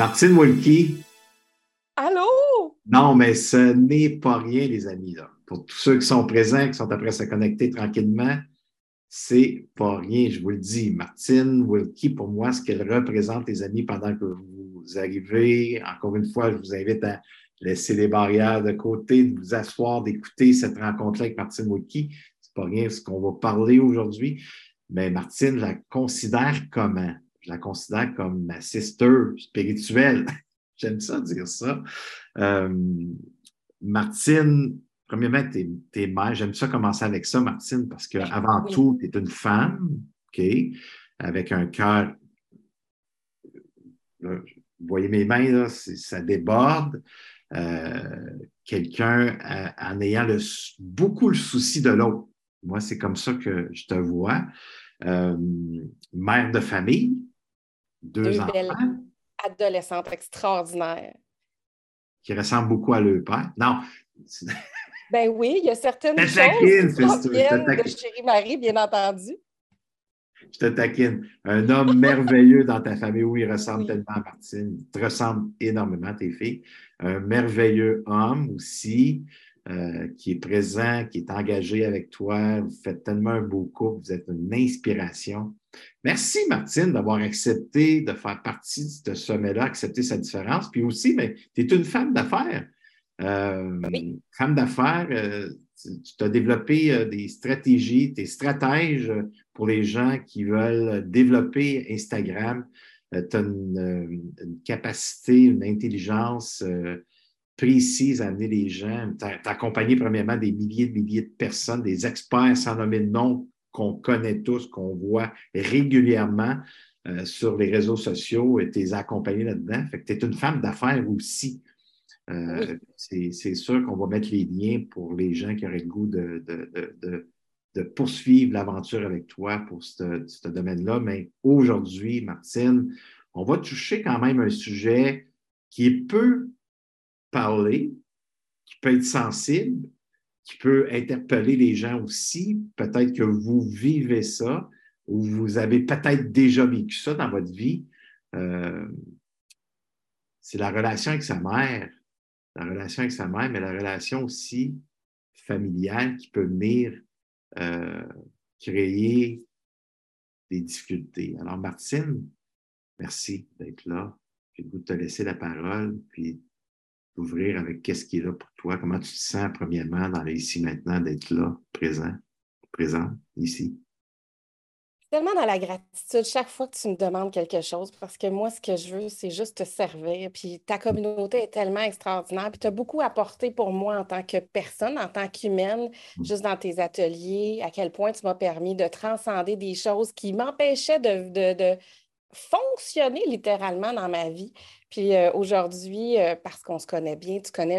Martine Wilkie, Allô? non, mais ce n'est pas rien, les amis, là. Pour tous ceux qui sont présents, qui sont après à se connecter tranquillement, c'est pas rien, je vous le dis. Martine Wilkie, pour moi, ce qu'elle représente, les amis, pendant que vous arrivez, encore une fois, je vous invite à laisser les barrières de côté, de vous asseoir, d'écouter cette rencontre-là avec Martine Wilkie. C'est pas rien ce qu'on va parler aujourd'hui, mais Martine, je la considère comment? Je la considère comme ma sister spirituelle. J'aime ça dire ça. Euh, Martine, premièrement, t'es mère. J'aime ça commencer avec ça, Martine, parce qu'avant Oui. tout, tu es une femme, OK, avec un cœur. Là, vous voyez mes mains, là, ça déborde. Quelqu'un en ayant beaucoup le souci de l'autre. Moi, c'est comme ça que je te vois. Euh, Mère de famille, deux Deux belles enfants adolescentes extraordinaires. qui ressemblent beaucoup à leur père. Non, Ben oui, il y a je certaines te choses qui taquine, c'est ça, je te proviennent de taquine. Chérie Marie, bien entendu. Je te taquine. Un homme merveilleux dans ta famille. Oui, il ressemble Oui. tellement à Martine. Il te ressemble énormément à tes filles. Un merveilleux homme aussi, qui est présent, qui est engagé avec toi. Vous faites tellement un beau couple. Vous êtes une inspiration. Merci, Martine, d'avoir accepté de faire partie de ce sommet-là, accepter sa différence. Puis aussi, mais tu es une femme d'affaires. Oui. Femme d'affaires, tu as développé des stratégies, tes stratèges pour les gens qui veulent développer Instagram. Tu as une capacité, une intelligence précise à amener les gens. Tu as accompagné premièrement des milliers de personnes, des experts sans nommer de nom qu'on connaît tous, qu'on voit régulièrement sur les réseaux sociaux et tu les as accompagnés là-dedans. Fait que tu es une femme d'affaires aussi. Oui. C'est sûr qu'on va mettre les liens pour les gens qui auraient le goût de poursuivre l'aventure avec toi pour ce domaine-là. Mais aujourd'hui, Martine, on va toucher quand même un sujet qui peut parler, qui peut être sensible, qui peut interpeller les gens aussi. Peut-être que vous vivez ça ou vous avez peut-être déjà vécu ça dans votre vie. Euh, c'est la relation avec sa mère. La relation avec sa mère, mais la relation aussi familiale qui peut venir euh, créer des difficultés. Alors, Martine, merci d'être là. J'ai le goût de te laisser la parole, puis d'ouvrir avec qu'est-ce qui est là pour toi. Comment tu te sens, premièrement, dans les ici maintenant, d'être là, présent, ici. Tellement dans la gratitude chaque fois que tu me demandes quelque chose, parce que moi, ce que je veux, c'est juste te servir. Puis ta communauté est tellement extraordinaire. Puis tu as beaucoup apporté pour moi en tant que personne, en tant qu'humaine, juste dans tes ateliers, à quel point tu m'as permis de transcender des choses qui m'empêchaient de fonctionner littéralement dans ma vie. Puis aujourd'hui, parce qu'on se connaît bien, tu connais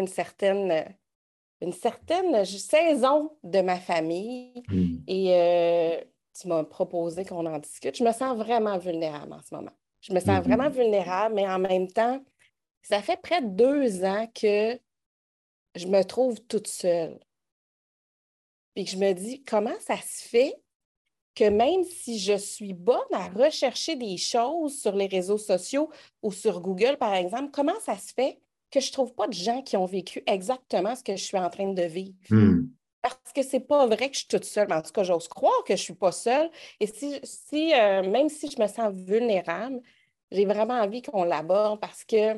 une certaine saison de ma famille Mm. et tu m'as proposé qu'on en discute. Je me sens vraiment vulnérable en ce moment. Je me sens vraiment Mm. vulnérable, mais en même temps, ça fait près de 2 ans que je me trouve toute seule. Puis que je me dis, comment ça se fait que même si je suis bonne à rechercher des choses sur les réseaux sociaux ou sur Google, par exemple, comment ça se fait que je ne trouve pas de gens qui ont vécu exactement ce que je suis en train de vivre? Mm. Parce que c'est pas vrai que je suis toute seule. En tout cas, j'ose croire que je suis pas seule. Et même si je me sens vulnérable, j'ai vraiment envie qu'on l'aborde parce que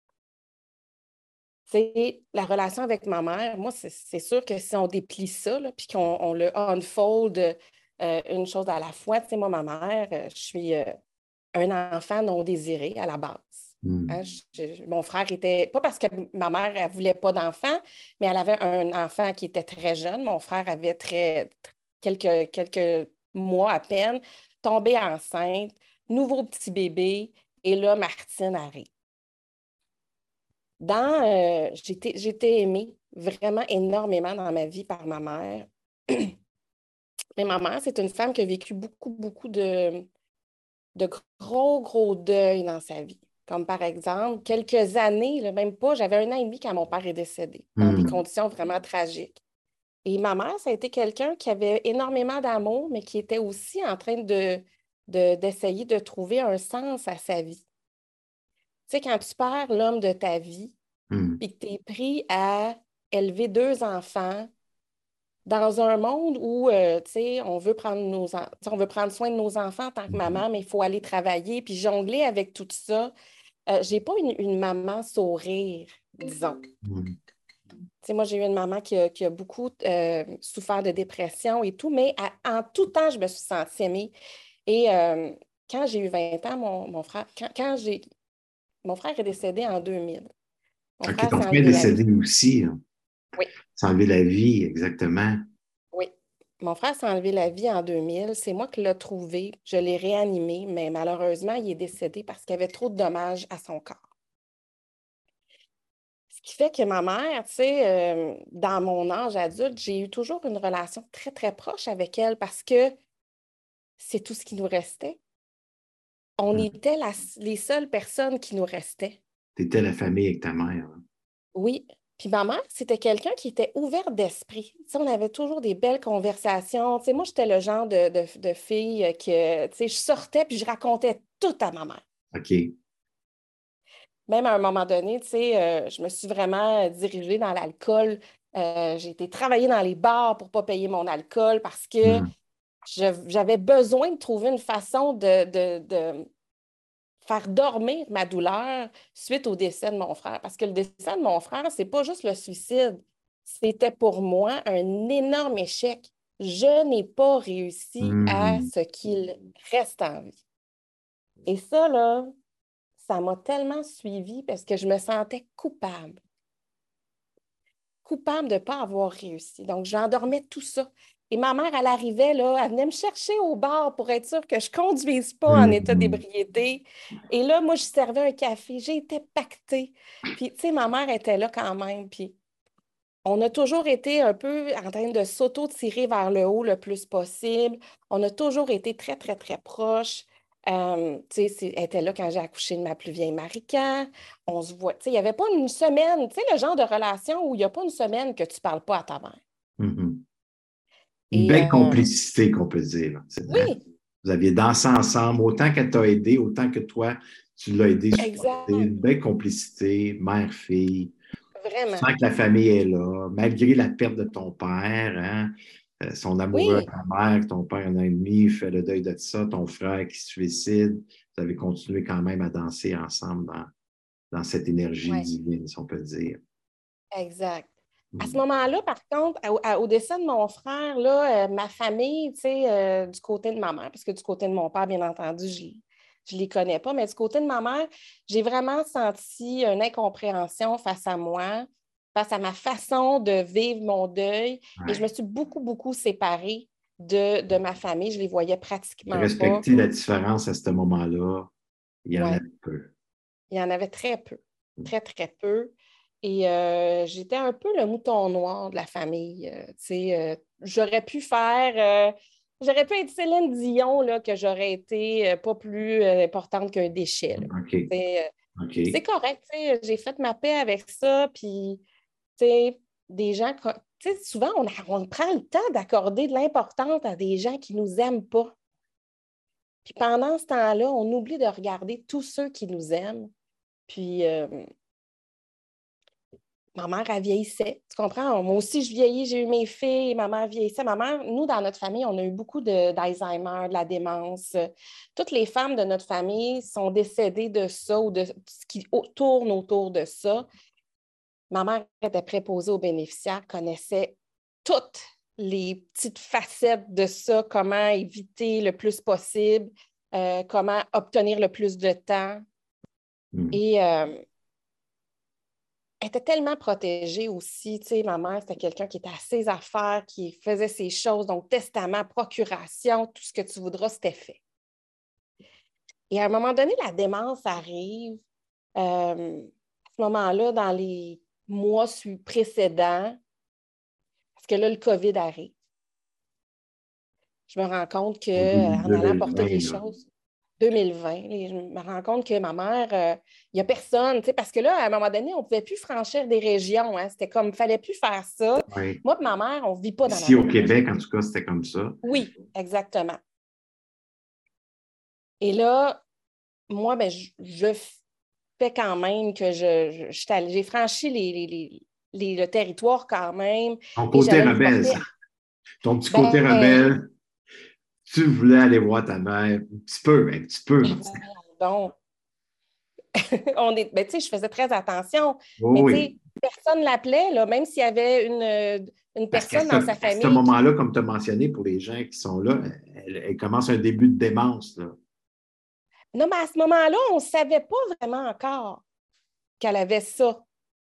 c'est la relation avec ma mère. Moi, c'est sûr que si on déplie ça, là, puis qu'on le unfold une chose à la fois, tu sais, moi, ma mère, je suis un enfant non désiré à la base. Hein, Mm. mon frère était, pas parce que ma mère, elle voulait pas d'enfant, mais elle avait un enfant qui était très jeune. Mon frère avait quelques mois à peine, tombé enceinte, nouveau petit bébé, et là, Martine arrive. J'ai été aimée vraiment énormément dans ma vie par ma mère. Mais ma mère, c'est une femme qui a vécu beaucoup, beaucoup de gros deuils dans sa vie. Comme par exemple, quelques années, là, même pas, j'avais 1 an et demi quand mon père est décédé, dans des Mm. conditions vraiment tragiques. Et ma mère, ça a été quelqu'un qui avait énormément d'amour, mais qui était aussi en train d'essayer de trouver un sens à sa vie. sais, quand tu perds l'homme de ta vie, Hum, puis que tu es pris à élever 2 enfants dans un monde où, tu sais, on veut prendre soin de nos enfants en tant que hum, maman, mais il faut aller travailler, puis jongler avec tout ça. J'ai pas une maman sourire, disons. hum. Tu sais, moi, j'ai eu une maman qui a beaucoup souffert de dépression et tout, mais en tout temps, je me suis sentie aimée. Et quand j'ai eu 20 ans, mon frère, mon frère est décédé en 2000. Mon OK, frère ton s'est frère est enlevé la vie. décédé aussi, hein. Oui, S'est enlevé la vie, exactement. oui. Mon frère s'est enlevé la vie en 2000. C'est moi qui l'ai trouvé. Je l'ai réanimé, mais malheureusement, il est décédé parce qu'il y avait trop de dommages à son corps. Ce qui fait que ma mère, tu sais, dans mon âge adulte, j'ai eu toujours une relation très, très proche avec elle parce que c'est tout ce qui nous restait. On Hum. était les seules personnes qui nous restaient. T'étais la famille avec ta mère, hein. Oui. Puis ma mère, c'était quelqu'un qui était ouvert d'esprit. Tu sais, on avait toujours des belles conversations. Tu sais, moi, j'étais le genre de fille que, tu sais, je sortais puis je racontais tout à ma mère. OK. Même à un moment donné, tu sais, je me suis vraiment dirigée dans l'alcool. J'ai été travailler dans les bars pour ne pas payer mon alcool parce que Hum, j'avais besoin de trouver une façon de faire dormir ma douleur suite au décès de mon frère. Parce que le décès de mon frère, c'est pas juste le suicide. C'était pour moi un énorme échec. Je n'ai pas réussi à hum, ce qu'il reste en vie. Et ça, là, ça m'a tellement suivie parce que je me sentais coupable de ne pas avoir réussi. Donc, j'endormais tout ça. Et ma mère, elle arrivait, là, elle venait me chercher au bar pour être sûre que je ne conduise pas en état hum. d'ébriété. Et là, moi, je servais un café. J'ai été pactée. Puis, tu sais, ma mère était là quand même. Puis, on a toujours été un peu en train de s'auto-tirer vers le haut le plus possible. On a toujours été très, très, très proches. Tu sais, elle était là quand j'ai accouché de ma plus vieille Marika. On se voit. Tu sais, il n'y avait pas une semaine, tu sais, le genre de relation où il n'y a pas une semaine que tu ne parles pas à ta mère. Mhm. Une Et belle complicité, qu'on peut dire, Martine, hein? oui, Vous aviez dansé ensemble, autant qu'elle t'a aidé, autant que toi, tu l'as aidé, supporté. exact. Une belle complicité, mère-fille. Tu Vraiment. sens que la famille est là, malgré la perte de ton père, hein? Son amoureux à Oui, ta mère, ton père un an et demi, fait le deuil de ça, ton frère qui se suicide. Vous avez continué quand même à danser ensemble dans cette énergie oui, divine, si on peut dire. exact. À ce Mm. moment-là, par contre, au décès de mon frère, là, ma famille, tu sais, du côté de ma mère, parce que du côté de mon père, bien entendu, je ne les connais pas, mais du côté de ma mère, j'ai vraiment senti une incompréhension face à moi, face à ma façon de vivre mon deuil, et je me Ouais. suis beaucoup, beaucoup séparée de ma famille. Je les voyais pratiquement pas. Respecter la différence à ce moment-là, il y en a Ouais. peu. Il y en avait très peu, très, très peu. Et j'étais un peu le mouton noir de la famille. Tu sais, j'aurais pu être Céline Dion, là, que j'aurais été pas plus importante qu'un déchet, là. OK. Tu sais, c'est OK. correct, tu sais, j'ai fait ma paix avec ça, puis, tu sais, des gens, tu sais, souvent, on prend le temps d'accorder de l'importance à des gens qui nous aiment pas. Puis pendant ce temps-là, on oublie de regarder tous ceux qui nous aiment. Puis, ma mère, elle vieillissait. Tu comprends? Moi aussi, je vieillis, j'ai eu mes filles, ma mère vieillissait. Ma mère, nous, dans notre famille, on a eu beaucoup d'Alzheimer, de la démence. Toutes les femmes de notre famille sont décédées de ça ou de ce qui tourne autour de ça. Ma mère était préposée aux bénéficiaires, connaissait toutes les petites facettes de ça, comment éviter le plus possible, comment obtenir le plus de temps. Mm. Et elle était tellement protégée aussi. Tu sais, ma mère, c'était quelqu'un qui était à ses affaires, qui faisait ses choses. Donc, testament, procuration, tout ce que tu voudras, c'était fait. Et à un moment donné, la démence arrive. À ce moment-là, dans les mois précédents, parce que là, le COVID arrive. Je me rends compte Au qu'en allant porter 2020, les là. choses, 2020, et je me rends compte que ma mère, il n'y a personne, tu sais, parce que là, à un moment donné, on ne pouvait plus franchir des régions. Hein, c'était comme, il ne fallait plus faire ça. Ouais. Moi et ma mère, on ne vit pas dans la Ici au même région. Québec, en tout cas, c'était comme ça. Oui, exactement. Et là, moi, ben, fait quand même que j'ai franchi le territoire quand même. Ton Et côté j'allais lui rebelle, porter. ça. Ton petit côté Ben, rebelle, tu voulais aller voir ta mère un petit peu, ben Martine. voyons donc. Ben, tu sais, je faisais très attention, mais tu sais, Oui, personne l'appelait, là, même s'il y avait une parce qu'à personne dans sa à ce famille qui. moment-là, comme tu as mentionné, pour les gens qui sont là, elle commence un début de démence, là. Non, mais à ce moment-là, on ne savait pas vraiment encore qu'elle avait ça.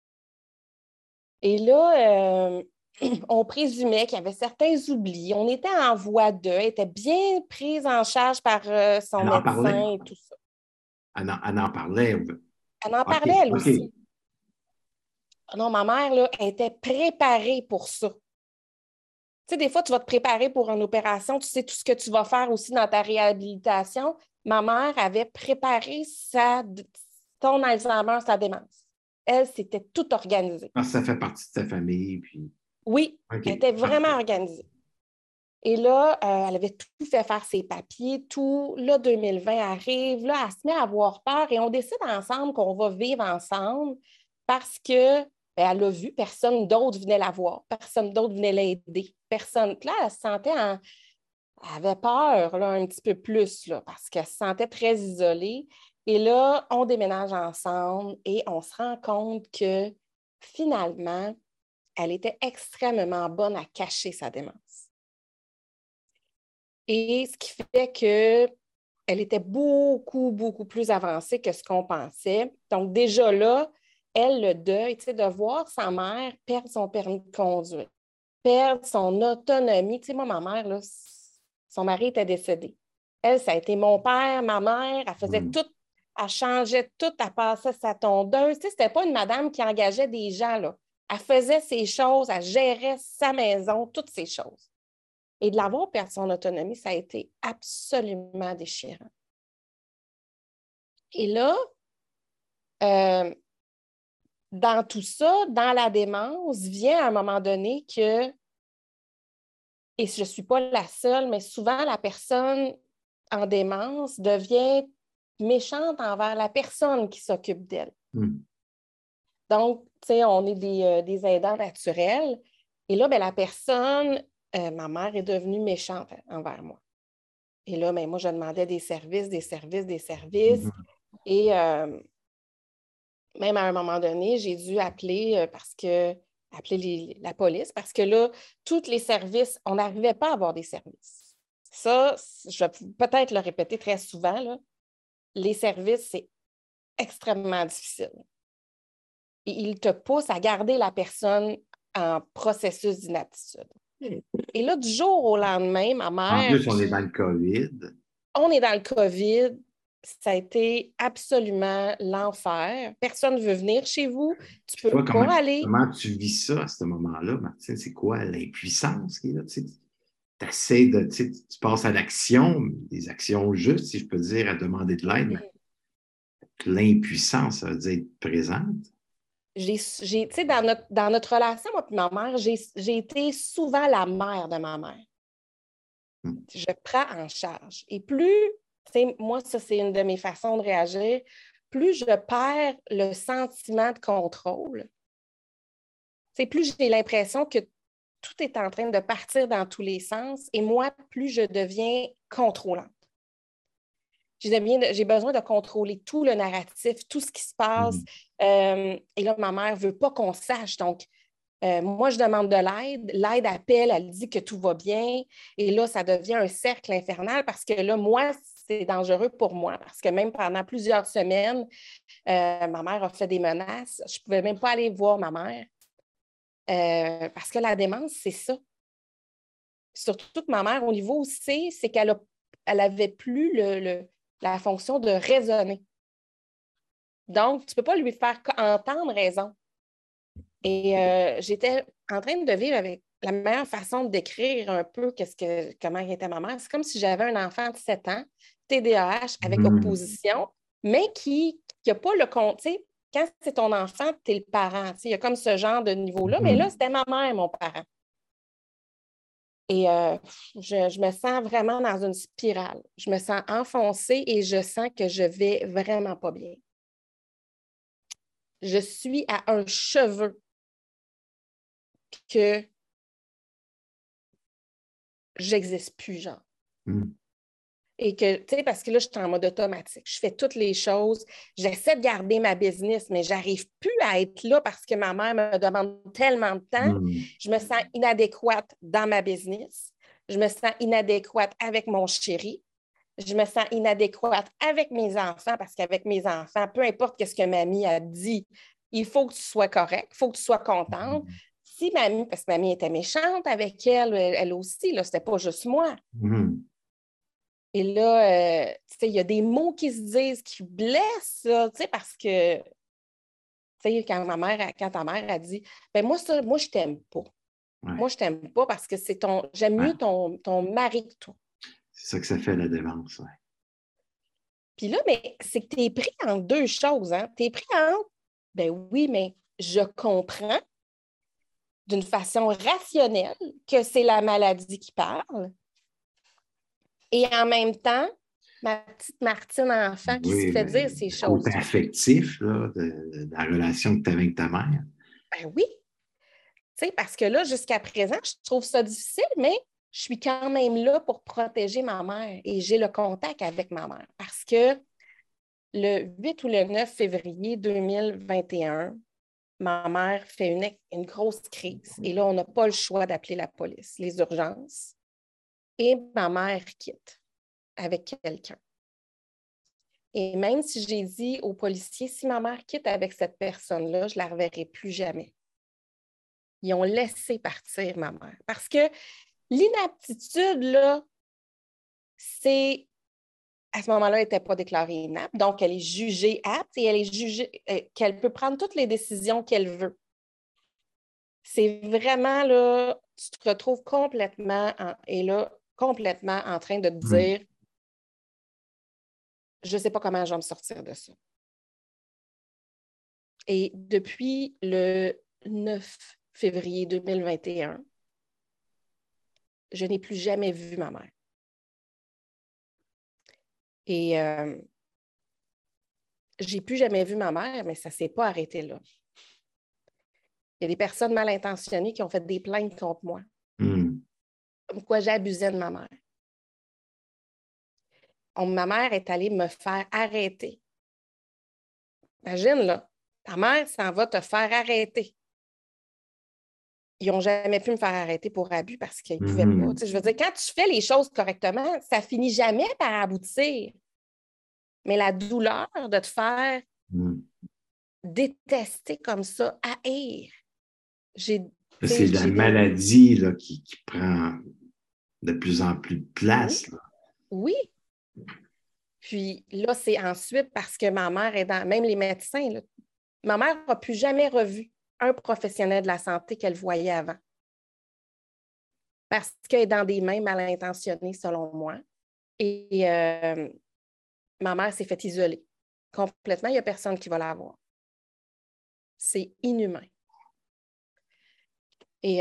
Et là, on présumait qu'il y avait certains oublis. On était en voie d'eux, elle était bien prise en charge par son Elle en parlait. médecin et tout ça. Elle en parlait. Elle en OK, parlait, elle OK. aussi. Non, ma mère, là, elle était préparée pour ça. Tu sais, des fois, tu vas te préparer pour une opération, tu sais tout ce que tu vas faire aussi dans ta réhabilitation. Ma mère avait préparé son Alzheimer, sa démence. Elle, s'était tout organisée. Parce que ça fait partie de sa famille. Puis... Oui, elle OK, était vraiment parfait. organisée. Et là, elle avait tout fait faire ses papiers, tout. Là, 2020 arrive, là, elle se met à avoir peur et on décide ensemble qu'on va vivre ensemble parce que elle a vu, personne d'autre venait la voir, personne d'autre venait l'aider. Personne. Là, elle se sentait elle avait peur là, un petit peu plus là, parce qu'elle se sentait très isolée. Et là, on déménage ensemble et on se rend compte que finalement, elle était extrêmement bonne à cacher sa démence. Et ce qui fait qu'elle était beaucoup, beaucoup plus avancée que ce qu'on pensait. Donc, déjà là, elle, le deuil, tu sais, de voir sa mère perdre son permis de conduire, perdre son autonomie. Tu sais, moi, ma mère, là, son mari était décédé. Elle, ça a été mon père, ma mère, elle faisait Hmm. tout, elle changeait tout, elle passait sa tondeuse. Tu sais, c'était pas une madame qui engageait des gens, là. Elle faisait ses choses, elle gérait sa maison, toutes ces choses. Et de l'avoir perdu son autonomie, ça a été absolument déchirant. Et là, euh, dans tout ça, dans la démence, vient à un moment donné que, et je ne suis pas la seule, mais souvent la personne en démence devient méchante envers la personne qui s'occupe d'elle. Hmm. Donc, tu sais, on est des aidants naturels. Et là, ben, la personne, ma mère est devenue méchante envers moi. Et là, ben, moi, je demandais des services, des services, des services. Mhm. Et même à un moment donné, j'ai dû appeler la police parce que là, tous les services, on n'arrivait pas à avoir des services. Ça, je vais peut-être le répéter très souvent, là, les services, c'est extrêmement difficile. Et ils te poussent à garder la personne en processus d'inaptitude. Et là, du jour au lendemain, ma En mère, plus, on est dans le COVID. on est dans le COVID, ça a été absolument l'enfer. Personne ne veut venir chez vous. Tu Puis ne toi, peux pas aller. comment tu vis ça à ce moment-là, Martine? C'est quoi l'impuissance qui est là? Tu essaies de, tu passes à l'action, des actions justes, si je peux dire, à demander de l'aide, mais l'impuissance, ça veut dire être présente. Tu sais, dans notre relation, moi et ma mère, j'ai été souvent la mère de ma mère. Hmm. Je prends en charge. Et plus, tu sais, moi, ça, c'est une de mes façons de réagir, plus je perds le sentiment de contrôle, c'est plus j'ai l'impression que tout est en train de partir dans tous les sens et moi, plus je deviens contrôlante. J'ai besoin de contrôler tout le narratif, tout ce qui se passe. Hmm. Et là, ma mère ne veut pas qu'on sache. Donc, moi, je demande de l'aide. L'aide appelle, elle dit que tout va bien. Et là, ça devient un cercle infernal parce que là, moi, c'est dangereux pour moi. Parce que même pendant plusieurs semaines, ma mère a fait des menaces. Je ne pouvais même pas aller voir ma mère. Parce que la démence, c'est ça. Surtout que ma mère, au niveau C, c'est qu'elle avait plus la fonction de raisonner. Donc, tu ne peux pas lui faire entendre raison. Et j'étais en train de vivre avec la meilleure façon de décrire un peu comment était ma mère. C'est comme si j'avais un enfant de 7 ans, TDAH avec Hmm. opposition, mais qui n'a pas le compte. Tu sais, quand c'est ton enfant, tu es le parent. Tu sais, il y a comme ce genre de niveau-là, mais là, Hmm. c'était ma mère, mon parent. Et je me sens vraiment dans une spirale. Je me sens enfoncée et je sens que je vais vraiment pas bien. je suis à un cheveu que j'existe plus, genre. Et que, tu sais, parce que là, je suis en mode automatique. Je fais toutes les choses. J'essaie de garder ma business, mais j'arrive plus à être là parce que ma mère me demande tellement de temps. Je me sens inadéquate dans ma business. Je me sens inadéquate avec mon chéri. Je me sens inadéquate avec mes enfants parce qu'avec mes enfants, peu importe ce que mamie a dit, il faut que tu sois correct, il faut que tu sois contente. Si mamie, parce que mamie était méchante avec elle aussi, là, c'était pas juste moi. Et là, tu sais, il y a des mots qui se disent qui blessent, là, tu sais, parce que, tu sais, quand ta mère a dit, ben moi, je t'aime pas. Ouais. Moi, je t'aime pas parce que j'aime mieux ton mari que toi. C'est ça que ça fait la démence, ouais. Puis là, mais c'est que tu es pris en deux choses, hein. Tu es pris en, ben oui, mais je comprends d'une façon rationnelle que c'est la maladie qui parle. Et en même temps, ma petite Martine enfant qui se Oui, fait mais dire ces le côté choses. affectif là, de la relation que tu avais avec ta mère. Ben oui. Tu sais, parce que là, jusqu'à présent, je trouve ça difficile, mais je suis quand même là pour protéger ma mère et j'ai le contact avec ma mère. Parce que le 8 ou le 9 février 2021, ma mère fait une grosse crise. Et là, on n'a pas le choix d'appeler la police, les urgences. Et ma mère quitte avec quelqu'un. Et même si j'ai dit aux policiers, si ma mère quitte avec cette personne-là, je ne la reverrai plus jamais. Ils ont laissé partir ma mère. Parce que l'inaptitude, là, c'est, à ce moment-là, elle n'était pas déclarée inapte. Donc, elle est jugée apte et elle est jugée qu'elle peut prendre toutes les décisions qu'elle veut. C'est vraiment, là, tu te retrouves complètement en train de te dire, je ne sais pas comment je vais me sortir de ça. Et depuis le 9 février 2021, je n'ai plus jamais vu ma mère. Et j'ai plus jamais vu ma mère, mais ça ne s'est pas arrêté là. Il y a des personnes mal intentionnées qui ont fait des plaintes contre moi. Comme quoi j'abusais de ma mère. Ma mère est allée me faire arrêter. Imagine, là, ta mère s'en va te faire arrêter. Ils n'ont jamais pu me faire arrêter pour abus parce qu'ils ne pouvaient pas. Tu sais, je veux dire, quand tu fais les choses correctement, ça finit jamais par aboutir. Mais la douleur de te faire détester comme ça, haïr. C'est la maladie là, qui prend de plus en plus de place. Oui. Puis là, c'est ensuite parce que ma mère est dans, même les médecins, là, ma mère n'a plus jamais revu un professionnel de la santé qu'elle voyait avant. Parce qu'elle est dans des mains mal intentionnées, selon moi. Et ma mère s'est fait isoler complètement. Il n'y a personne qui va la voir. C'est inhumain. Et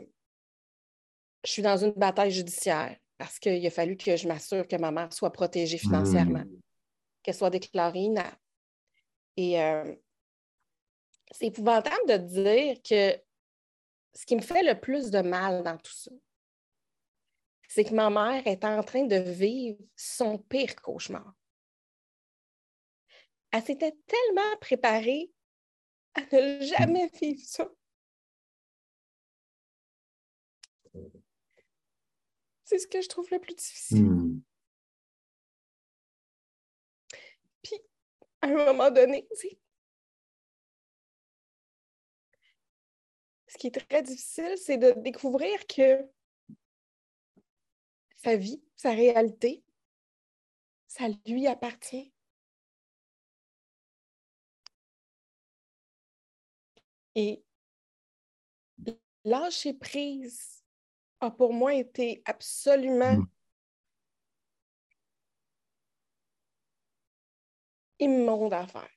je suis dans une bataille judiciaire parce qu'il a fallu que je m'assure que ma mère soit protégée financièrement, qu'elle soit déclarée inapte. Et c'est épouvantable de dire que ce qui me fait le plus de mal dans tout ça, c'est que ma mère est en train de vivre son pire cauchemar. Elle s'était tellement préparée à ne jamais vivre ça. C'est ce que je trouve le plus difficile. Puis, à un moment donné, ce qui est très difficile, c'est de découvrir que sa vie, sa réalité, ça lui appartient. Et lâcher prise a pour moi été absolument immonde à faire.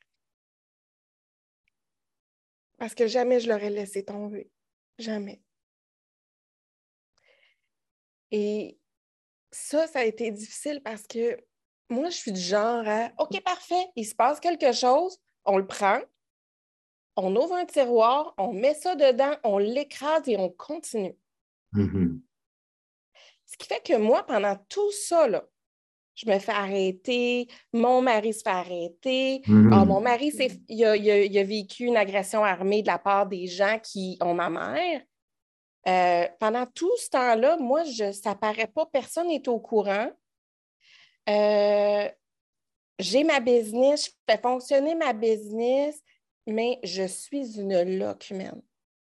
Parce que jamais je l'aurais laissé tomber. Jamais. Et ça a été difficile parce que moi, je suis du genre à OK, parfait, il se passe quelque chose, on le prend, on ouvre un tiroir, on met ça dedans, on l'écrase et on continue. Mm-hmm. Ce qui fait que moi, pendant tout ça, là, je me fais arrêter, mon mari se fait arrêter. Mm-hmm. Mon mari, il a vécu une agression armée de la part des gens qui ont ma mère. Pendant tout ce temps-là, moi, ça paraît pas, personne n'est au courant. J'ai ma business, je fais fonctionner ma business, mais je suis une loque humaine.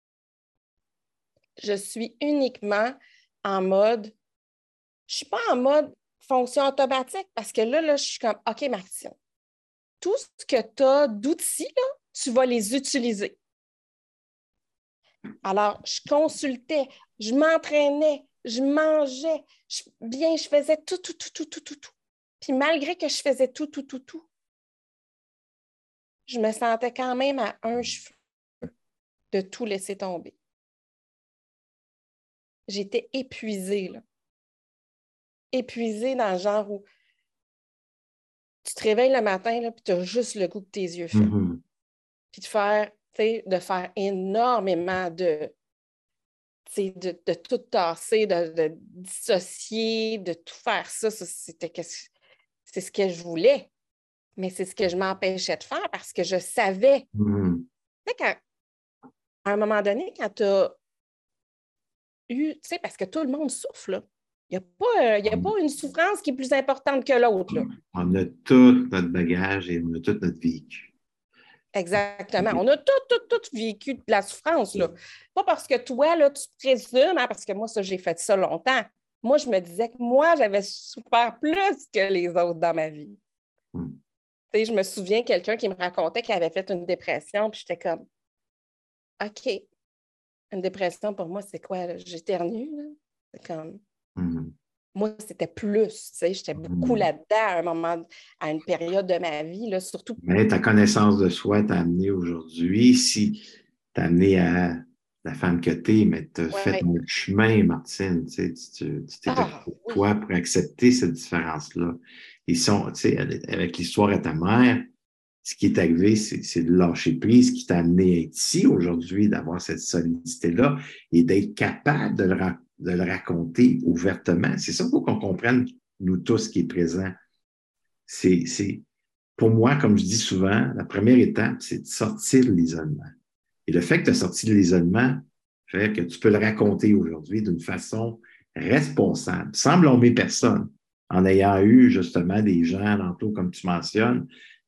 Je suis uniquement en mode, je ne suis pas en mode fonction automatique parce que là, je suis comme, OK, Martine, tout ce que tu as d'outils, là, tu vas les utiliser. Alors, je consultais, je m'entraînais, je mangeais, je faisais tout. Puis malgré que je faisais tout, je me sentais quand même à un cheveu de tout laisser tomber. J'étais épuisée, là. Épuisée dans le genre où tu te réveilles le matin, là, puis tu as juste le goût que tes yeux ferment. Mm-hmm. Puis de faire énormément de tout tasser, de dissocier, de tout faire ça, c'est ce que je voulais. Mais c'est ce que je m'empêchais de faire parce que je savais. Mm-hmm. Tu sais, à un moment donné, quand tu as eu, tu sais, parce que tout le monde souffre, là. Il n'y a pas une souffrance qui est plus importante que l'autre, là. On a tout notre bagage et on a tout notre vécu. Exactement. On a tout vécu de la souffrance, là. Pas parce que toi, là, tu présumes, hein, parce que moi, ça, j'ai fait ça longtemps. Moi, je me disais que moi, j'avais souffert plus que les autres dans ma vie. Mm. Tu sais, je me souviens quelqu'un qui me racontait qu'il avait fait une dépression, puis j'étais comme, OK, une dépression, pour moi, c'est quoi, là? J'éternue, là? C'est comme... Mm-hmm. Moi, c'était plus, tu sais, j'étais beaucoup là-dedans à un moment, à une période de ma vie, là, surtout. Mais ta connaissance de soi t'a amené aujourd'hui, si t'a amené à la femme que t'es, mais t'as fait Ouais. ton chemin, Martine, tu t'es occupé de Oui. toi pour accepter cette différence-là. Ils sont, tu sais, avec l'histoire à ta mère, ce qui est arrivé, c'est de lâcher prise, ce qui t'a amené à être ici aujourd'hui, d'avoir cette solidité-là et d'être capable de le raconter ouvertement. C'est ça qu'il faut qu'on comprenne, nous tous, qui est présent. C'est, pour moi, comme je dis souvent, la première étape, c'est de sortir de l'isolement. Et le fait que tu as sorti de l'isolement fait que tu peux le raconter aujourd'hui d'une façon responsable, sans blâmer personne, en ayant eu justement des gens alentour, comme tu mentionnes,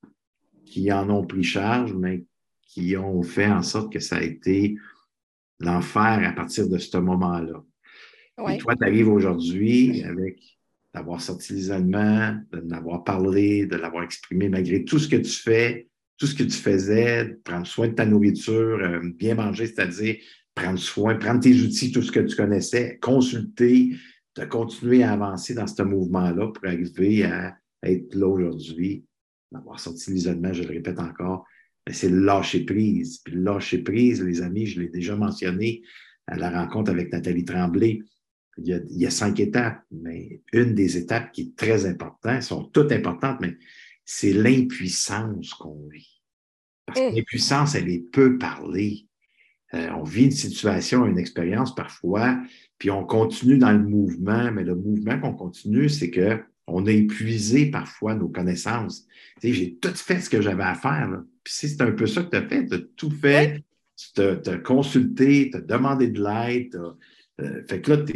qui en ont pris charge, mais qui ont fait en sorte que ça a été l'enfer à partir de ce moment-là. Et Ouais. toi, tu arrives aujourd'hui avec d'avoir sorti l'isolement, de l'avoir parlé, de l'avoir exprimé malgré tout ce que tu fais, tout ce que tu faisais, de prendre soin de ta nourriture, bien manger, c'est-à-dire prendre soin, prendre tes outils, tout ce que tu connaissais, consulter, de continuer à avancer dans ce mouvement-là pour arriver à être là aujourd'hui, d'avoir sorti l'isolement, je le répète encore, c'est le lâcher prise. Puis le lâcher prise, les amis, je l'ai déjà mentionné à la rencontre avec Nathalie Tremblay, il y a 5 étapes, mais une des étapes qui est très importante, elles sont toutes importantes, mais c'est l'impuissance qu'on vit. Parce que l'impuissance, elle est peu parlée. On vit une situation, une expérience parfois, puis on continue dans le mouvement, mais le mouvement qu'on continue, c'est qu'on a épuisé parfois nos connaissances. Tu sais, j'ai tout fait ce que j'avais à faire. Là. Puis c'est un peu ça que tu as fait. Tu as tout Oui. fait. Tu t'as consulté, tu as demandé de l'aide. Fait que là,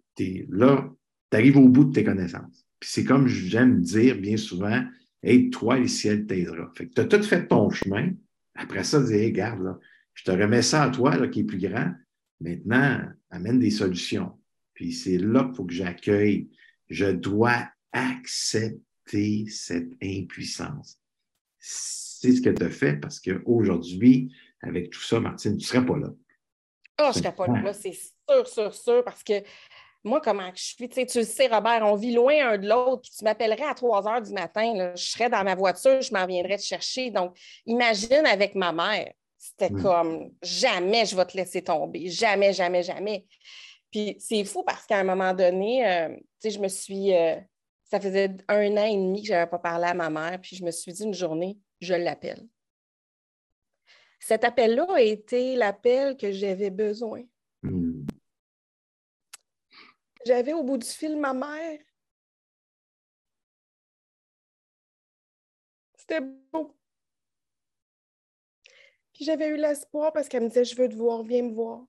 tu arrives au bout de tes connaissances. Puis c'est comme j'aime dire bien souvent, aide-toi, le ciel t'aidera. Fait que tu as tout fait ton chemin. Après ça, dis, hey, regarde, là, je te remets ça à toi, là, qui est plus grand. Maintenant, amène des solutions. Puis c'est là qu'il faut que j'accueille. Je dois accepter cette impuissance. C'est ce que tu as fait parce qu'aujourd'hui, avec tout ça, Martine, tu ne serais pas là. Je ne serais pas là, c'est sûr, parce que moi, comment je suis, tu le sais, Robert, on vit loin un de l'autre, puis tu m'appellerais à 3 heures du matin, là, je serais dans ma voiture, je m'en viendrais te chercher. Donc, imagine avec ma mère, c'était comme jamais je vais te laisser tomber, jamais, jamais, jamais. Puis c'est fou parce qu'à un moment donné, tu sais, je me suis, ça faisait 1 an et demi que je n'avais pas parlé à ma mère, puis je me suis dit une journée, je l'appelle. Cet appel-là a été l'appel que j'avais besoin. Mm. J'avais au bout du fil ma mère. C'était beau. Puis j'avais eu l'espoir parce qu'elle me disait, je veux te voir, viens me voir.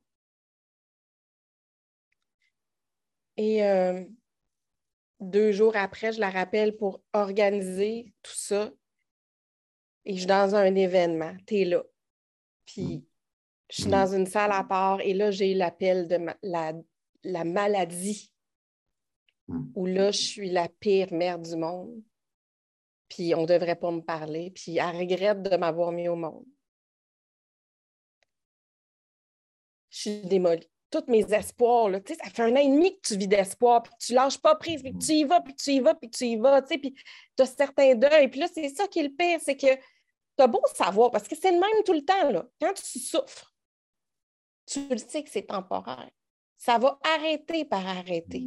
Et 2 jours après, je la rappelle pour organiser tout ça. Et je suis dans un événement. Tu es là. Puis je suis dans une salle à part et là, j'ai l'appel de la maladie où là, je suis la pire mère du monde. Puis on ne devrait pas me parler. Puis elle regrette de m'avoir mis au monde. Je suis démolie. Tous mes espoirs, là, ça fait 1 an et demi que tu vis d'espoir, puis tu ne lâches pas prise, puis tu y vas, puis tu y vas, puis tu y vas, puis tu as certains deuils. Puis là, c'est ça qui est le pire, c'est que tu as beau savoir, parce que c'est le même tout le temps, là. Quand tu souffres, tu le sais que c'est temporaire. Ça va arrêter par arrêter.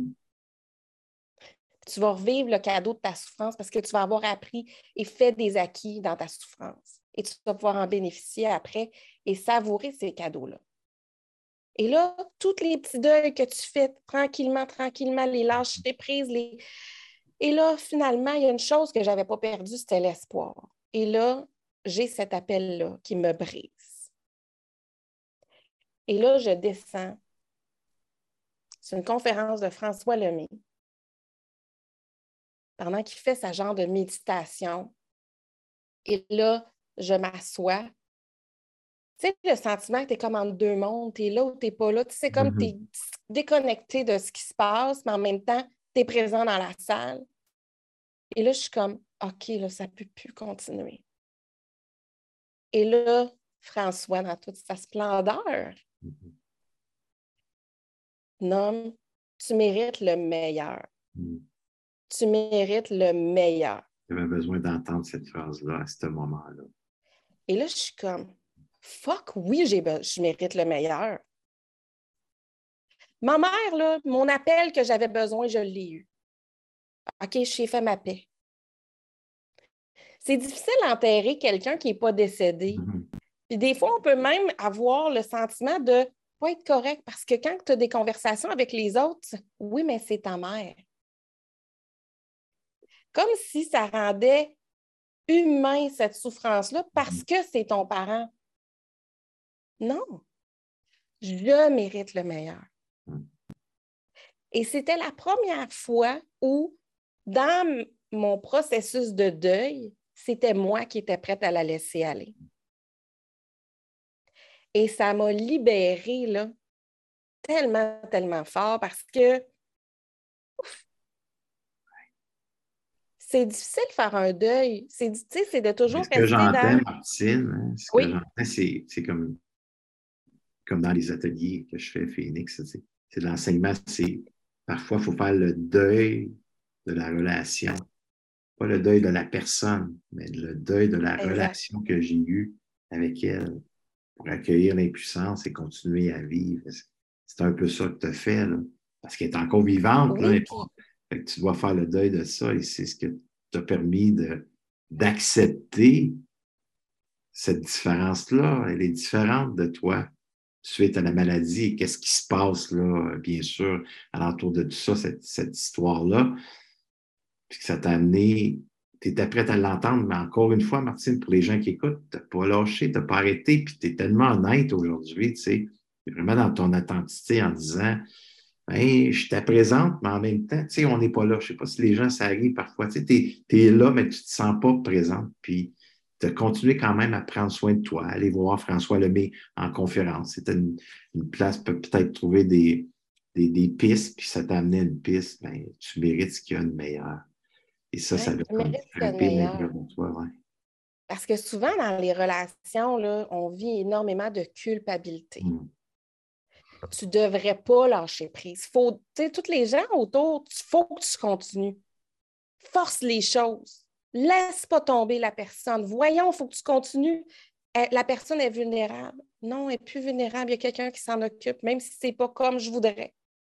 Tu vas revivre le cadeau de ta souffrance parce que tu vas avoir appris et fait des acquis dans ta souffrance. Et tu vas pouvoir en bénéficier après et savourer ces cadeaux-là. Et là, tous les petits deuils que tu fais tranquillement, les lâchetés prises, et là, finalement, il y a une chose que je n'avais pas perdue, c'était l'espoir. Et là, j'ai cet appel-là qui me brise. Et là, je descends. C'est une conférence de François Lemay. Pendant qu'il fait sa genre de méditation. Et là, je m'assois. Tu sais, le sentiment que tu es comme entre deux mondes, tu es là ou tu n'es pas là. Tu sais, comme tu es déconnecté de ce qui se passe, mais en même temps, tu es présent dans la salle. Et là, je suis comme, OK, là, ça ne peut plus continuer. Et là, François, dans toute sa splendeur, nomme, tu mérites le meilleur. Tu mérites le meilleur. J'avais besoin d'entendre cette phrase-là à ce moment-là. Et là, je suis comme, fuck, oui, je mérite le meilleur. Ma mère, là, mon appel que j'avais besoin, je l'ai eu. OK, j'ai fait ma paix. C'est difficile d'enterrer quelqu'un qui n'est pas décédé. Puis des fois, on peut même avoir le sentiment de ne pas être correct parce que quand tu as des conversations avec les autres, oui, mais c'est ta mère. Comme si ça rendait humain cette souffrance-là parce que c'est ton parent. Non, je mérite le meilleur. Et c'était la première fois où, dans mon processus de deuil, c'était moi qui étais prête à la laisser aller. Et ça m'a libérée, là, tellement, tellement fort parce que c'est difficile de faire un deuil. C'est de Mais toujours ce que rester j'entends, dans... Martine, hein, ce que Oui, j'entends, c'est comme dans les ateliers que je fais à Phoenix, c'est de l'enseignement, parfois, il faut faire le deuil de la relation. Pas le deuil de la personne, mais le deuil de la exact. relation que j'ai eue avec elle pour accueillir l'impuissance et continuer à vivre. C'est un peu ça que tu as fait, là, parce qu'elle est encore vivante, là, Oui, puis fait que tu dois faire le deuil de ça et c'est ce que t'a permis d'accepter cette différence-là. Elle est différente de toi suite à la maladie. Qu'est-ce qui se passe, là, bien sûr, alentour de tout ça, cette histoire-là? Puis que ça t'a amené, tu étais prête à l'entendre, mais encore une fois, Martine, pour les gens qui écoutent, tu n'as pas lâché, tu n'as pas arrêté, puis tu es tellement honnête aujourd'hui, tu sais, tu es vraiment dans ton authenticité en disant, ben, je te présente, mais en même temps, tu sais, on n'est pas là. Je ne sais pas si les gens, ça arrive parfois. Tu sais, tu es là, mais tu ne te sens pas présente. Puis, tu as continué quand même à prendre soin de toi, aller voir François Lemay en conférence. C'était une place pour peut-être trouver des pistes, puis ça t'a amené à une piste. Ben, tu mérites ce qu'il y a de meilleur. Et ça ouais, doit tu comme mérites le frapper meilleur. l'intérieur de toi, ouais. Parce que souvent, dans les relations, là, on vit énormément de culpabilité. Tu ne devrais pas lâcher prise. Faut, tous les gens autour, il faut que tu continues. Force les choses. Laisse pas tomber la personne. Voyons, il faut que tu continues. La personne est vulnérable. Non, elle n'est plus vulnérable. Il y a quelqu'un qui s'en occupe, même si ce n'est pas comme je voudrais.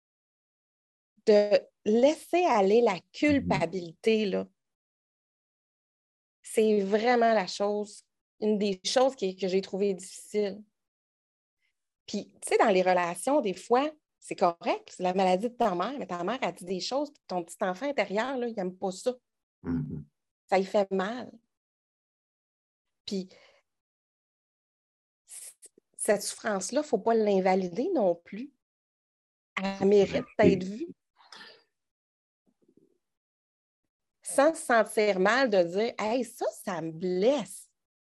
De laisser aller la culpabilité, là, c'est vraiment la chose une des choses que j'ai trouvées difficiles. Puis, tu sais, dans les relations, des fois, c'est correct, c'est la maladie de ta mère, mais ta mère a dit des choses, puis ton petit enfant intérieur, là, il n'aime pas ça. Mhm. Ça lui fait mal. Puis, cette souffrance-là, il ne faut pas l'invalider non plus. Elle mérite d'être vue. Sans se sentir mal de dire « Hey, ça me blesse. »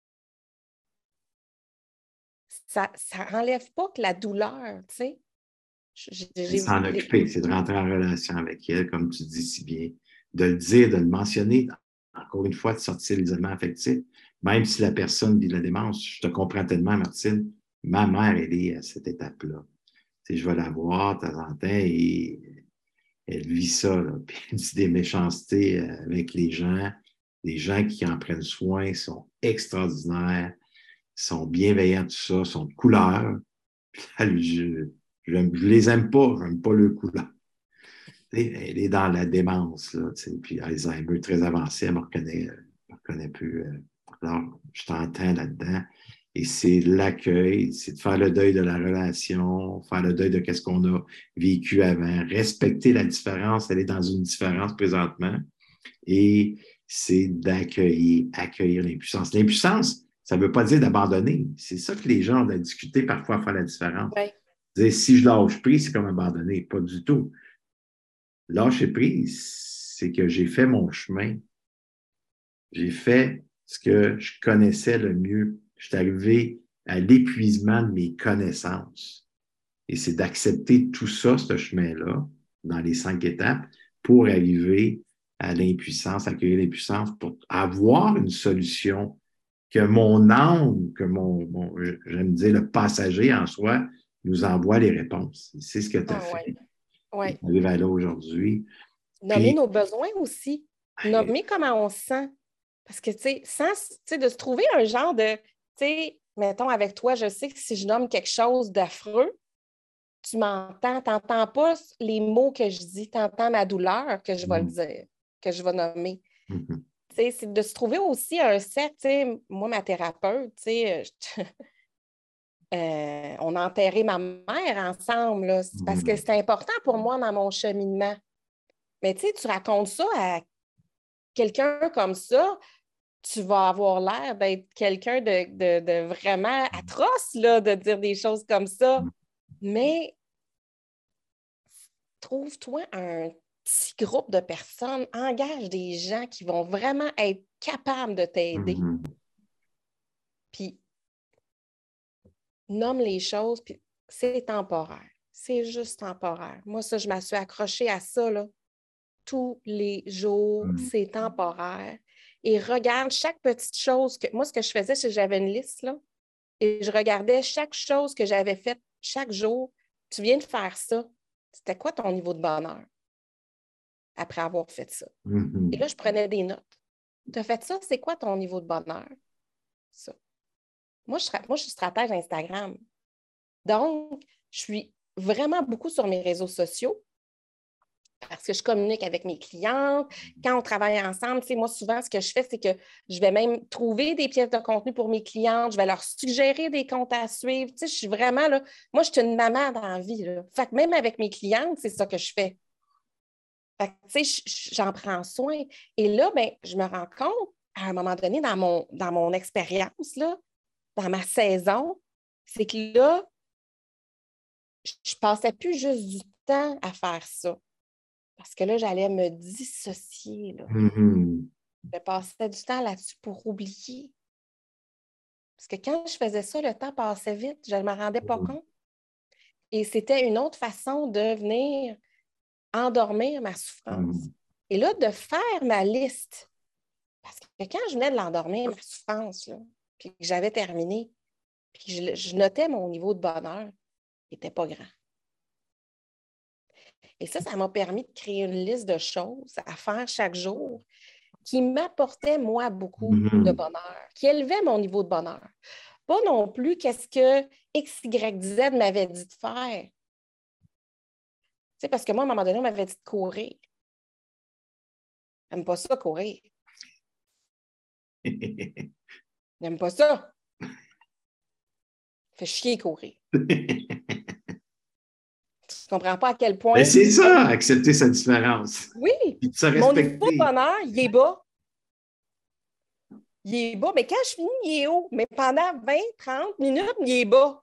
Ça n'enlève pas que la douleur, tu sais. C'est s'en occuper, c'est de rentrer en relation avec elle, comme tu dis si bien, de le dire, de le mentionner, encore une fois, de sortir l'isolement affectif, même si la personne vit de la démence. Je te comprends tellement, Martine. Ma mère, elle est à cette étape-là. Tu sais, je vais la voir de temps en temps et elle vit ça, là. Puis elle dit des méchancetés avec les gens qui en prennent soin sont extraordinaires, sont bienveillants, tout ça, sont de couleur. Je les aime pas, j'aime pas le couleur. Elle est dans la démence, là, puis Alzheimer très avancé, elle me reconnaît plus. Alors, je t'entends là-dedans. Et c'est l'accueil, c'est de faire le deuil de la relation, faire le deuil de qu'est-ce qu'on a vécu avant, respecter la différence, elle est dans une différence présentement, et c'est accueillir l'impuissance. L'impuissance, ça ne veut pas dire d'abandonner. C'est ça que les gens ont à discuter parfois à faire la différence. Ouais. Dire, si je lâche prise, c'est comme abandonner. Pas du tout. Lâcher prise, c'est que j'ai fait mon chemin. J'ai fait ce que je connaissais le mieux. Je suis arrivé à l'épuisement de mes connaissances. Et c'est d'accepter tout ça, ce chemin-là, dans les 5 étapes, pour arriver à l'impuissance, accueillir l'impuissance, pour avoir une solution que mon âme, j'aime dire, le passager en soi, nous envoie les réponses. C'est ce que tu as fait. Ouais. Ouais. On arrive à là aujourd'hui. Nommer Puis, nos besoins aussi. Nommer comment on se sent. Parce que, tu sais, de se trouver un genre de, tu sais, mettons, avec toi, je sais que si je nomme quelque chose d'affreux, tu m'entends, tu n'entends pas les mots que je dis, tu entends ma douleur que je vais le dire, que je vais nommer. Tu sais, c'est de se trouver aussi un cercle, tu sais, moi, ma thérapeute, tu sais, on a enterré ma mère ensemble, là, parce que c'est important pour moi dans mon cheminement. Mais tu sais, tu racontes ça à quelqu'un comme ça, tu vas avoir l'air d'être quelqu'un de vraiment atroce, là, de dire des choses comme ça. Mais trouve-toi un petit groupe de personnes, engage des gens qui vont vraiment être capables de t'aider. Puis nomme les choses, puis c'est temporaire. C'est juste temporaire. Moi, ça, je me suis accrochée à ça, là. Tous les jours, c'est temporaire. Et regarde chaque petite chose que. Moi, ce que je faisais, c'est que j'avais une liste, là, et je regardais chaque chose que j'avais faite chaque jour. Tu viens de faire ça. C'était quoi ton niveau de bonheur après avoir fait ça? Et là, je prenais des notes. Tu as fait ça, c'est quoi ton niveau de bonheur? Ça. Moi, je suis stratège Instagram. Donc, je suis vraiment beaucoup sur mes réseaux sociaux parce que je communique avec mes clientes. Quand on travaille ensemble, tu sais, moi, souvent, ce que je fais, c'est que je vais même trouver des pièces de contenu pour mes clientes. Je vais leur suggérer des comptes à suivre. Tu sais, je suis vraiment là. Moi, je suis une maman dans la vie, là. Fait que même avec mes clientes, c'est ça que je fais. Fait que, tu sais, j'en prends soin. Et là, ben, je me rends compte, à un moment donné, dans mon expérience, là, dans ma saison, c'est que là, je ne passais plus juste du temps à faire ça. Parce que là, j'allais me dissocier. Là. Je passais du temps là-dessus pour oublier. Parce que quand je faisais ça, le temps passait vite. Je ne me rendais pas compte. Et c'était une autre façon de venir endormir ma souffrance. Et là, de faire ma liste. Parce que quand je venais de l'endormir, ma souffrance, là, puis que j'avais terminé, puis je notais mon niveau de bonheur, il n'était pas grand. Et ça m'a permis de créer une liste de choses à faire chaque jour qui m'apportait, moi, beaucoup de bonheur, qui élevait mon niveau de bonheur. Pas non plus qu'est-ce que X, Y, Z m'avait dit de faire. Tu sais, parce que moi, à un moment donné, on m'avait dit de courir. J'aime pas ça, courir. J'aime pas ça. Fait chier courir. Tu comprends pas à quel point... Mais c'est ça, accepter sa différence. Oui, Puis de se mon niveau de respecter. bonheur, il est bas. Il est bas, mais quand je finis, il est haut. Mais pendant 20, 30 minutes, il est bas.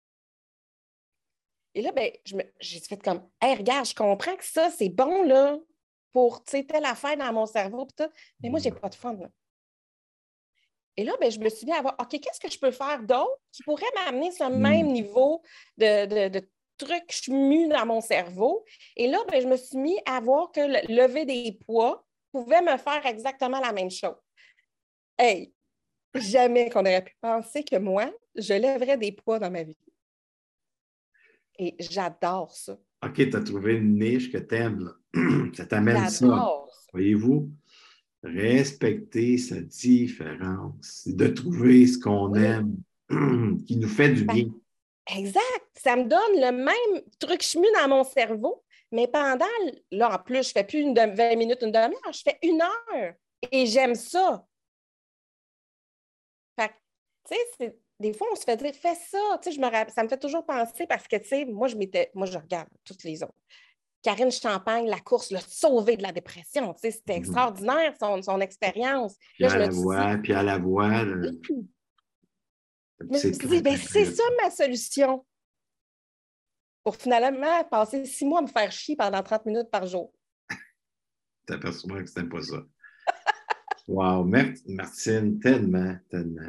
Et là, ben, j'ai fait comme, hey, regarde, je comprends que ça, c'est bon, là, pour, tu sais, telle affaire dans mon cerveau, pis tout, mais moi, j'ai pas de fun, là. Et là, ben, je me suis dit, OK, qu'est-ce que je peux faire d'autre qui pourrait m'amener ce même niveau de trucs chemus dans mon cerveau? Et là, ben, je me suis mis à voir que lever des poids pouvait me faire exactement la même chose. Hey, jamais qu'on aurait pu penser que moi, je lèverais des poids dans ma vie. Et j'adore ça. OK, tu as trouvé une niche que tu aimes. Ça t'amène ça. J'adore ça. Voyez-vous? Respecter sa différence, de trouver ce qu'on aime, qui nous fait du bien. Exact. Ça me donne le même truc chemu dans mon cerveau, mais pendant, là, en plus, je ne fais plus 20 minutes, une demi-heure, je fais 1 heure. Et j'aime ça. Fait que, tu sais, des fois, on se fait dire, fais ça. Tu sais, ça me fait toujours penser parce que, tu sais, moi, je regarde toutes les autres. Karine Champagne, la course l'a sauvée de la dépression. Tu sais, c'était extraordinaire, son expérience. Puis à la voix, puis à la voix. Je me suis dit, ben, c'est ça ma solution. Pour finalement passer 6 mois à me faire chier pendant 30 minutes par jour. Tu t'aperçois que c'était pas ça. Wow, Martine, tellement, tellement.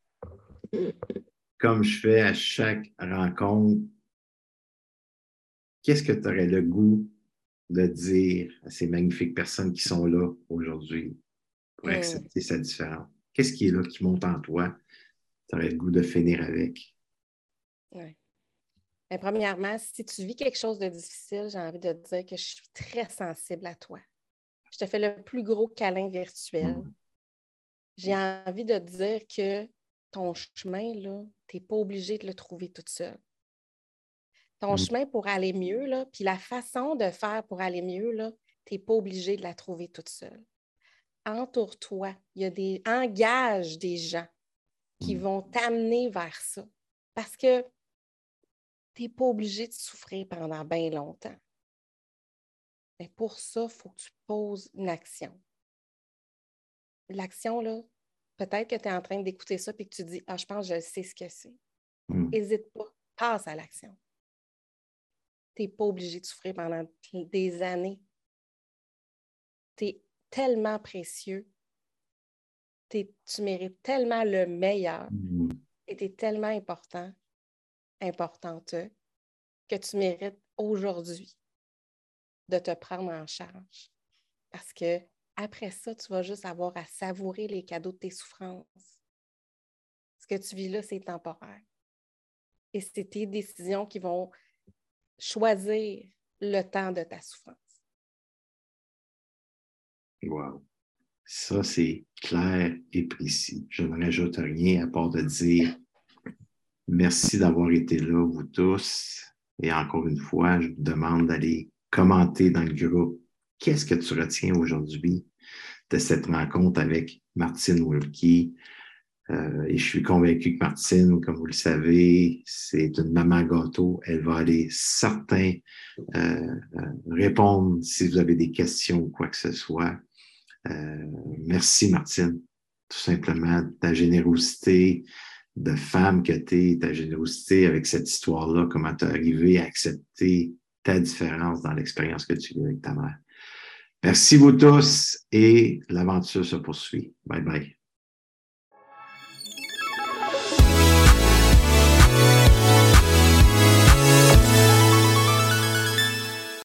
Comme je fais à chaque rencontre, qu'est-ce que tu aurais le goût de dire à ces magnifiques personnes qui sont là aujourd'hui pour accepter sa différence? Qu'est-ce qui est là, qui monte en toi? Tu aurais le goût de finir avec? Oui. Mais premièrement, si tu vis quelque chose de difficile, j'ai envie de te dire que je suis très sensible à toi. Je te fais le plus gros câlin virtuel. J'ai envie de te dire que ton chemin, là, tu n'es pas obligé de le trouver toute seule. Ton chemin pour aller mieux, là, puis la façon de faire pour aller mieux, tu n'es pas obligé de la trouver toute seule. Entoure-toi. Engage des gens qui vont t'amener vers ça. Parce que tu n'es pas obligé de souffrir pendant bien longtemps. Mais pour ça, il faut que tu poses une action. L'action, là, peut-être que tu es en train d'écouter ça et que tu dis, je pense que je sais ce que c'est. N'hésite pas, passe à l'action. Tu n'es pas obligé de souffrir pendant des années. Tu es tellement précieux. Tu mérites tellement le meilleur. Et tu es tellement importante, que tu mérites aujourd'hui de te prendre en charge. Parce que après ça, tu vas juste avoir à savourer les cadeaux de tes souffrances. Ce que tu vis là, c'est temporaire. Et c'est tes décisions qui vont choisir le temps de ta souffrance. Wow. Ça, c'est clair et précis. Je ne rajoute rien à part de dire merci d'avoir été là, vous tous. Et encore une fois, je vous demande d'aller commenter dans le groupe. Qu'est-ce que tu retiens aujourd'hui de cette rencontre avec Martine Wilkie? Et je suis convaincu que Martine, comme vous le savez, c'est une maman gâteau. Elle va aller certain répondre si vous avez des questions ou quoi que ce soit. Merci, Martine, tout simplement, ta générosité de femme que tu es, ta générosité avec cette histoire-là, comment tu es arrivé à accepter ta différence dans l'expérience que tu vis avec ta mère. Merci vous tous et l'aventure se poursuit. Bye bye.